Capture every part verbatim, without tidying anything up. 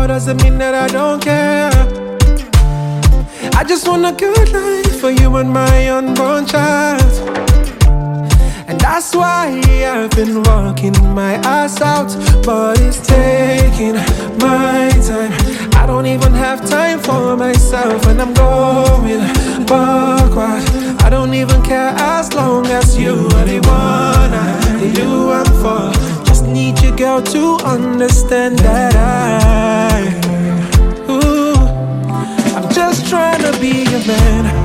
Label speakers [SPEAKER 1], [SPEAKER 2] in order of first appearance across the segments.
[SPEAKER 1] doesn't mean that I don't care. I just want a good life for you and my unborn child. And that's why I've been working my ass out, but it's taking my time. I don't even have time for myself, and I'm going backward. I don't even care as long as you are the one I do I'm for. Just need you, girl, to understand that I, ooh, I'm just trying to be your man.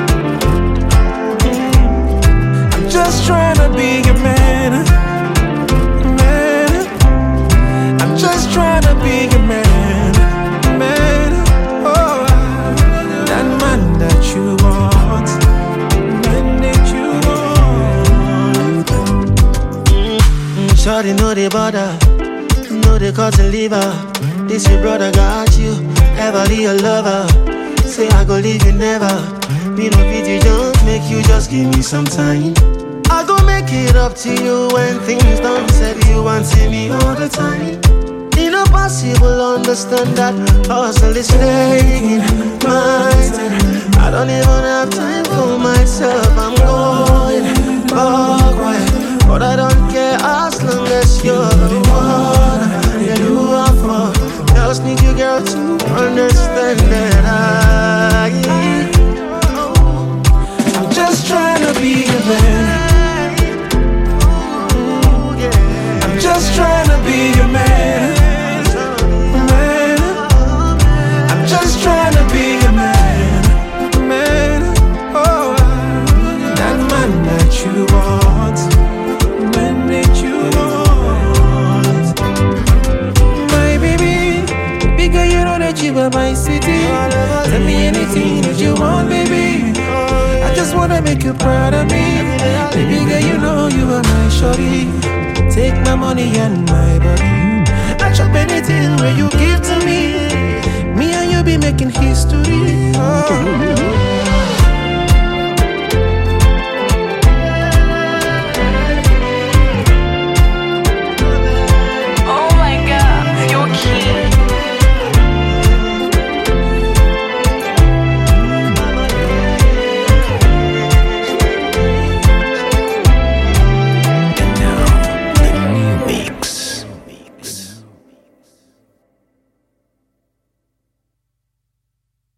[SPEAKER 1] Just trying to be your man, man. I'm just trying to be your man, man. Oh, that man that you want, man that you want.
[SPEAKER 2] Mm, Shawty know the bother, know the cause and liver. This your brother got you, ever be a lover. Say I go leave you never. Me no pity, just make you just give me some time. I go make it up to you when things done said. You want to see me all the time. It's not possible, understand that hustle is taking my time. I don't even have time for myself. I'm going backward, but I don't care as long as you're the one that you are for. Just need you, girl, to understand that I,
[SPEAKER 1] I'm just trying to be your man. Just trying to be your man, man. I'm just trying to be your man, man. Oh, that man that you want, man that you want. My baby, bigger you know that you are my city. Tell me anything that you want, baby. I just wanna make you proud of me. Baby girl, you know you are my shorty. Take my money and my body. I chop anything where you give to me. Me and you be making history. Oh.